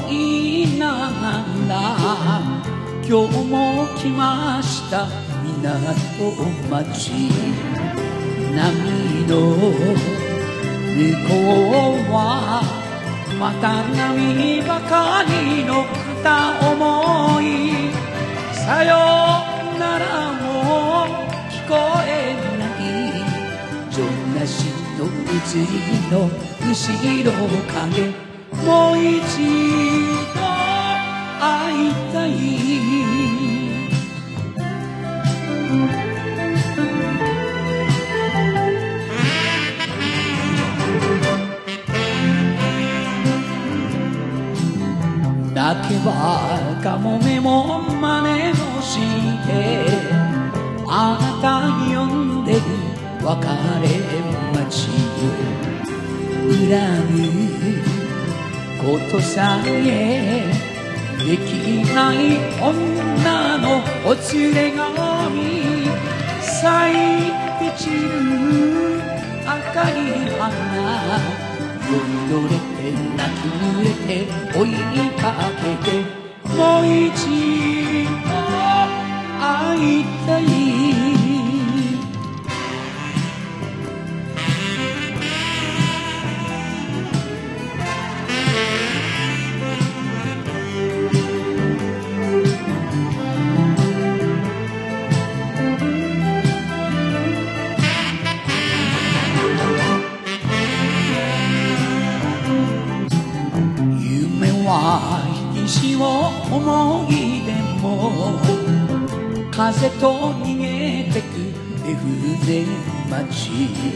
いながら今日も来ました港町。波の向こうはまた波ばかりの片思い。さよならも聞こえない。城なしの移りの後ろ影。もう一度会いたい。泣けばかもめも真似もしてあなた呼んでる別れ待ちを恨むことさえできない女のお連れ髪。咲いて散る赤い花酔いどれて泣き濡れて追いかけて。もう一度会いたい。石を思い出も風と逃げてく絵筆町。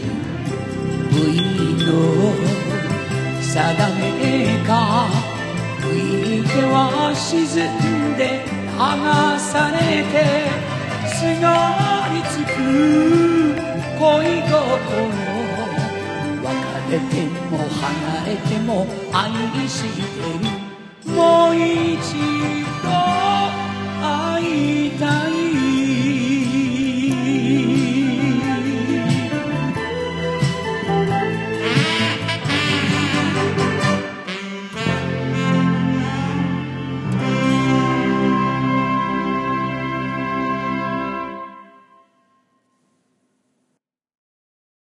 海の定めが吹いては沈んで剥されてすがりつく恋心。別れても離れても愛してる。もう一度